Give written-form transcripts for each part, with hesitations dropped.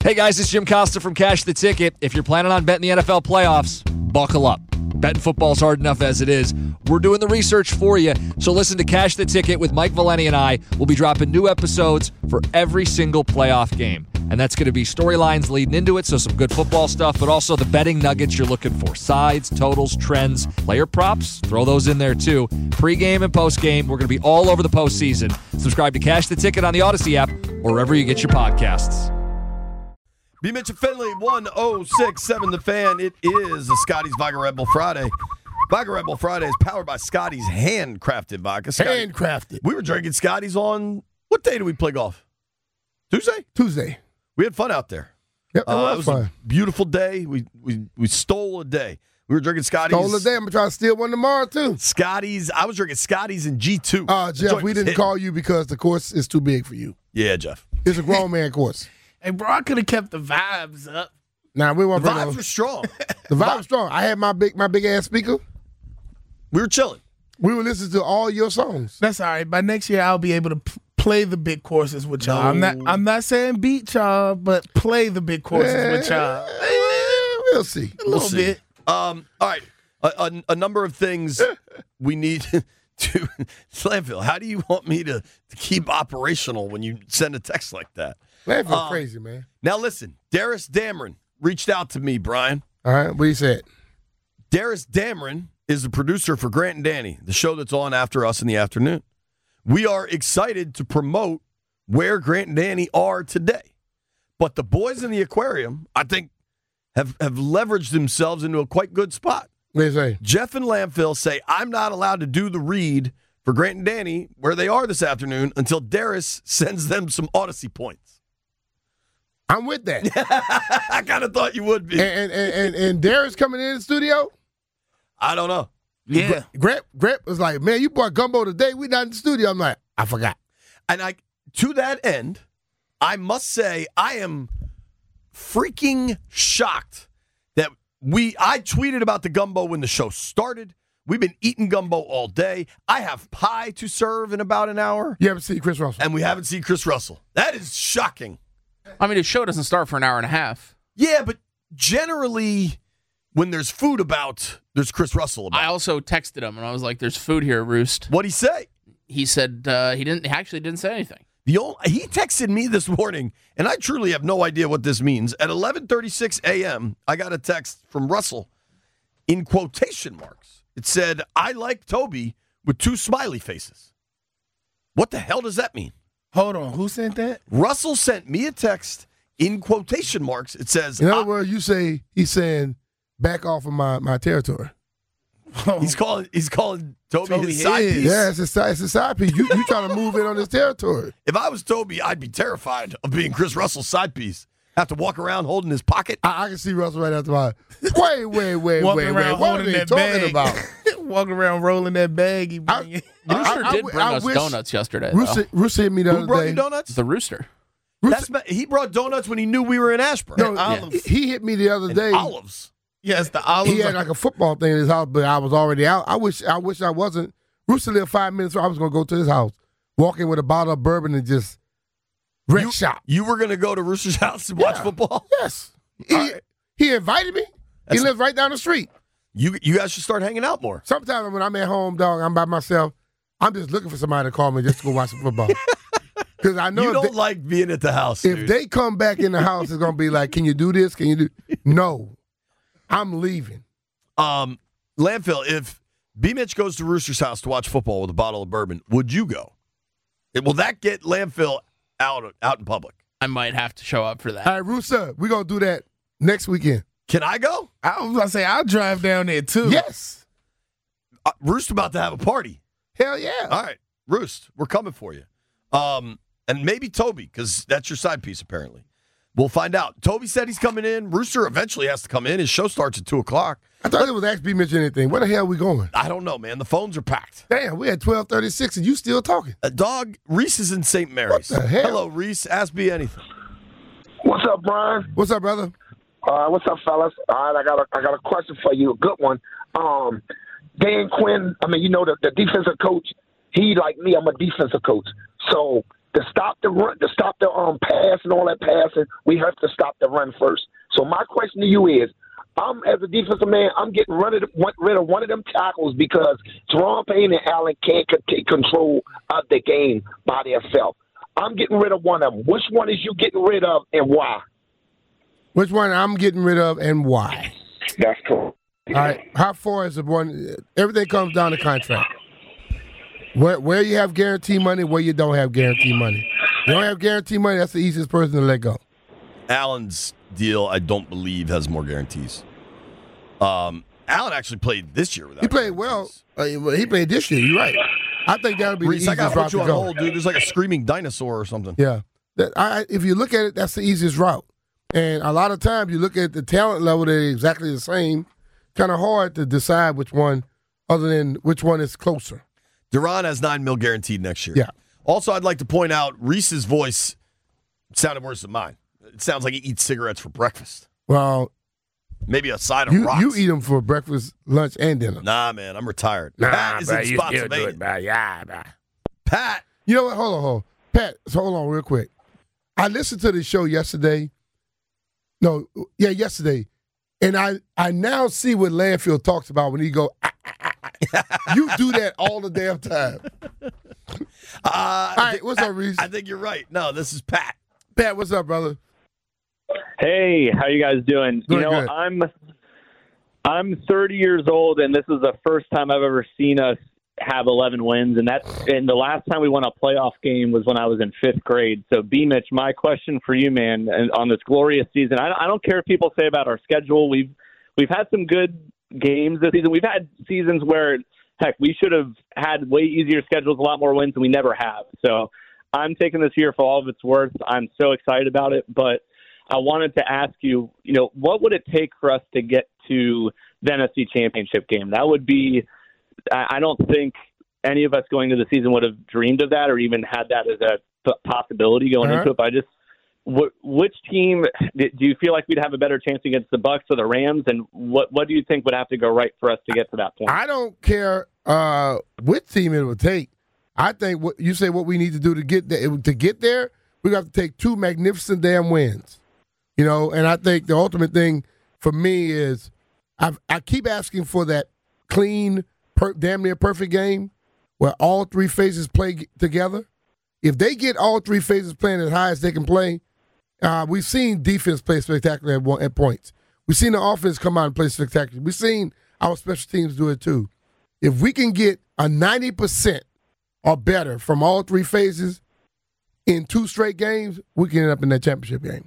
Hey guys, it's Jim Costa from Cash the Ticket. If you're planning on betting the NFL playoffs, buckle up. Betting football's hard enough as it is. We're doing the research for you. So listen to Cash the Ticket with Mike Valeni and I. We'll be dropping new episodes for every single playoff game. And that's going to be storylines leading into it, so some good football stuff, but also the betting nuggets you're looking for. Sides, totals, trends, player props, throw those in there too. Pre-game and post-game, we're going to be all over the postseason. Subscribe to Cash the Ticket on the Odyssey app or wherever you get your podcasts. B. Mitch and Finley, 1067 The Fan. It is a Scotty's Vodka Red Bull Friday. Vodka Red Bull Friday is powered by Scotty's handcrafted vodka. Handcrafted. We were drinking Scotty's on, what day did we play golf? Tuesday. We had fun out there. Yep, it was fun. A beautiful day. We stole a day. We were drinking Scotty's. Stole a day. I'm going to try to steal one tomorrow, too. Scotty's. I was drinking Scotty's in G2. Jeff, we didn't call you because the course is too big for you. Yeah, Jeff. It's a grown man course. Hey, bro, I could have kept the vibes up. Nah, we won't. The vibes were strong. The vibes were strong. I had my big ass speaker. We were chilling. We were listening to all your songs. That's all right. By next year, I'll be able to play the big courses with y'all. No. I'm not saying beat y'all, but play the big courses with y'all. We'll see. A little bit. All right. A number of things we need to Landfill. How do you want me to keep operational when you send a text like that? Landfill crazy, man. Now listen, Darius Dameron reached out to me, Brian. All right, what he said? Darius Dameron is the producer for Grant and Danny, the show that's on after us in the afternoon. We are excited to promote where Grant and Danny are today. But the boys in the aquarium, I think, have leveraged themselves into a quite good spot. What do you say? Jeff and Landfill say, I'm not allowed to do the read for Grant and Danny where they are this afternoon until Darius sends them some Odyssey points. I'm with that. I kind of thought you would be. And Darius coming in the studio? I don't know. Yeah. Grant was like, man, you brought gumbo today. We not in the studio. I'm like, I forgot. And to that end, I must say I am freaking shocked that I tweeted about the gumbo when the show started. We've been eating gumbo all day. I have pie to serve in about an hour. You haven't seen Chris Russell. And we haven't seen Chris Russell. That is shocking. I mean, his show doesn't start for an hour and a half. Yeah, but generally when there's food about, there's Chris Russell about. I also texted him, and I was like, there's food here, Roost. What'd he say? He said he actually didn't say anything. He texted me this morning, and I truly have no idea what this means. At 11:36 a.m., I got a text from Russell in quotation marks. It said, I like Toby with 2 smiley faces. What the hell does that mean? Hold on. Who sent that? Russell sent me a text in quotation marks. It says, in other words, he's saying, back off of my territory. He's calling Toby his side piece. Yeah, it's a side piece. You trying to move in on his territory. If I was Toby, I'd be terrified of being Chris Russell's side piece. Have to walk around holding his pocket. I can see Russell right after my. Wait. What are they talking about? Walking around rolling that bag. Rooster did bring us donuts yesterday. Rooster hit me the other day. Who brought you donuts? The Rooster. He brought donuts when he knew we were in Ashburn. No, olives. He hit me the other day. Olives. Yes, the olives. He had like a football thing in his house, but I was already out. I wish I wasn't. Rooster lived 5 minutes, so I was going to go to his house, walk in with a bottle of bourbon and just wreck shop. You were going to go to Rooster's house and watch football? Yes. He invited me. He lives right down the street. You guys should start hanging out more. Sometimes when I'm at home, dog, I'm by myself. I'm just looking for somebody to call me just to go watch some football. Because I know you don't like being at the house. If they come back in the house, it's going to be like, can you do this? Can you do? No. I'm leaving. Landfill, if B. Mitch goes to Rooster's house to watch football with a bottle of bourbon, would you go? Will that get Landfill out in public? I might have to show up for that. All right, Rooster, we're going to do that next weekend. Can I go? I was going to say, I'll drive down there, too. Yes. Roost about to have a party. Hell yeah. All right, Roost, we're coming for you. And maybe Toby, because that's your side piece, apparently. We'll find out. Toby said he's coming in. Rooster eventually has to come in. His show starts at 2 o'clock. I thought it was actually mentioning anything. Where the hell are we going? I don't know, man. The phones are packed. Damn, we had 12:36 and you still talking. Dog, Reese is in St. Mary's. What the hell? Hello, Reese. Ask me anything. What's up, Brian? What's up, brother? What's up, fellas? All right, I got a question for you, a good one. Dan Quinn, the defensive coach, he like me, I'm a defensive coach. So To stop the run, to stop the pass and all that passing, we have to stop the run first. So my question to you is, as a defensive man, I'm getting rid of one of them tackles because Teron Payne and Allen can't take control of the game by themselves. I'm getting rid of one of them. Which one is you getting rid of and why? Which one I'm getting rid of and why? That's cool. All right. How far is the one? Everything comes down to contract. Where you have guarantee money, where you don't have guarantee money. You don't have guarantee money, that's the easiest person to let go. Allen's deal, I don't believe, has more guarantees. Allen actually played this year without He played guarantees. well. He played this year. You're right. I think that would be Reese, the I easiest gotta route put you to on go. hold, dude. There's like a screaming dinosaur or something. Yeah. If you look at it, that's the easiest route. And a lot of times you look at the talent level, they're exactly the same. Kind of hard to decide which one, other than which one is closer. Duran has $9 million guaranteed next year. Yeah. Also, I'd like to point out Reese's voice sounded worse than mine. It sounds like he eats cigarettes for breakfast. Well, maybe a side of you, rocks. you eat them for breakfast, lunch, and dinner. Nah, man, I'm retired. Pat is in Spotsylvania. Pat. You know what? Hold on. Pat, hold on real quick. I listened to the show yesterday. Yesterday. And I now see what Landfill talks about when he go, You do that all the damn time. All right, what's up, Reese? I think you're right. No, this is Pat. Pat, what's up, brother? Hey, how you guys doing? Good. I'm 30 years old, and this is the first time I've ever seen us have 11 wins, and the last time we won a playoff game was when I was in 5th grade. So, B-Mitch, my question for you, man, and on this glorious season, I don't care what people say about our schedule. We've had some good games this season. We've had seasons where, heck, we should have had way easier schedules, a lot more wins, and we never have. So I'm taking this year for all of its worth. I'm so excited about it, but I wanted to ask you, what would it take for us to get to the NFC Championship game? That would be, I don't think any of us going to the season would have dreamed of that or even had that as a possibility going into it. But which team do you feel like we'd have a better chance against, the Bucs or the Rams? And what do you think would have to go right for us to get to that point? I don't care which team it would take. I think what you say, what we need to do to get there, we have to take 2 magnificent damn wins. And I think the ultimate thing for me is I keep asking for that clean, damn near perfect game where all 3 phases play together. If they get all 3 phases playing as high as they can play, we've seen defense play spectacular at points. We've seen the offense come out and play spectacular. We've seen our special teams do it too. If we can get a 90% or better from all 3 phases in 2 straight games, we can end up in that championship game.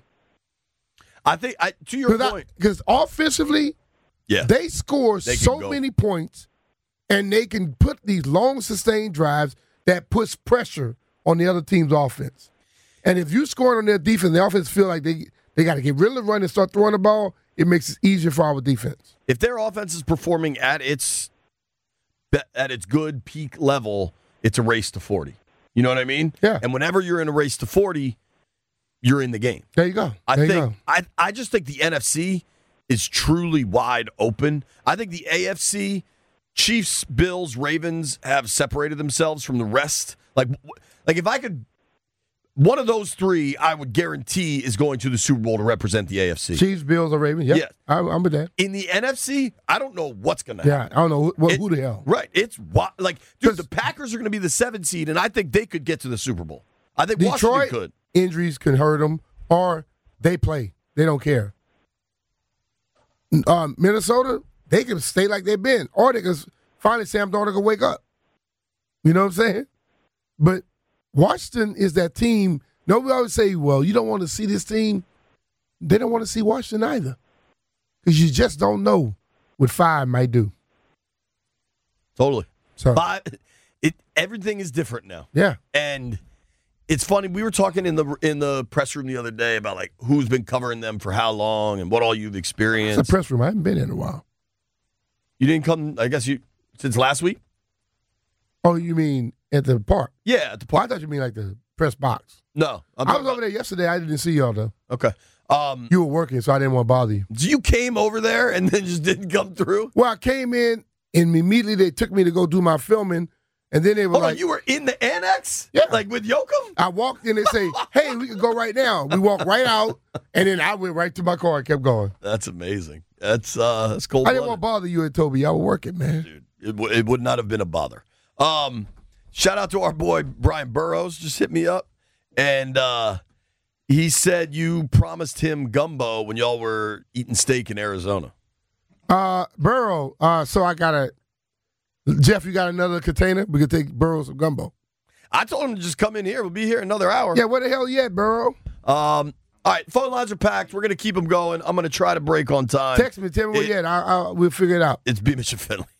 I think, to your point. Because offensively, they score so many points, and they can put these long, sustained drives that puts pressure on the other team's offense. And if you score on their defense, the offense feel like they got to get rid of the run and start throwing the ball, it makes it easier for our defense. If their offense is performing at its good peak level, it's a race to 40. You know what I mean? Yeah. And whenever you're in a race to 40, you're in the game. There you go. I just think the NFC is truly wide open. I think the AFC, Chiefs, Bills, Ravens have separated themselves from the rest. Like if I could, one of those 3, I would guarantee is going to the Super Bowl to represent the AFC. Chiefs, Bills, or Ravens. Yep. Yeah, I'm with that. In the NFC, I don't know what's going to happen. Yeah, I don't know who the hell. Right. It's dude, the Packers are going to be the 7th seed, and I think they could get to the Super Bowl. I think Detroit, Washington could. Injuries can hurt them, or they play. They don't care. Minnesota, they can stay like they've been, or they can finally Sam Darnold can wake up. You know what I'm saying? But Washington is that team. Nobody always say, well, you don't want to see this team. They don't want to see Washington either, because you just don't know what 5 might do. Totally. So, everything is different now. Yeah. And it's funny, we were talking in the press room the other day about like who's been covering them for how long and what all you've experienced. It's a press room. I haven't been in a while. You didn't come, I guess, since last week? Oh, you mean at the park? Yeah, at the park. I thought you mean like the press box. No. I was over there yesterday. I didn't see y'all, though. Okay. You were working, so I didn't want to bother you. So you came over there and then just didn't come through? Well, I came in, and immediately they took me to go do my filming, And then they were Hold on, you were in the annex? Yeah. Like with Yoakum? I walked in and say, hey, we can go right now. We walked right out, and then I went right to my car and kept going. That's amazing. That's cold. I didn't want to bother you and Toby. Y'all were working, man. Dude, it would not have been a bother. Shout out to our boy Brian Burrows. Just hit me up. And he said you promised him gumbo when y'all were eating steak in Arizona. Burrow, so I got a Jeff, you got another container? We could take Burrow some gumbo. I told him to just come in here. We'll be here another hour. Yeah, where the hell you at, Burrow? All right, phone lines are packed. We're going to keep them going. I'm going to try to break on time. Text me. Tell me where you at. We'll figure it out. It's B. Mitch and Finley.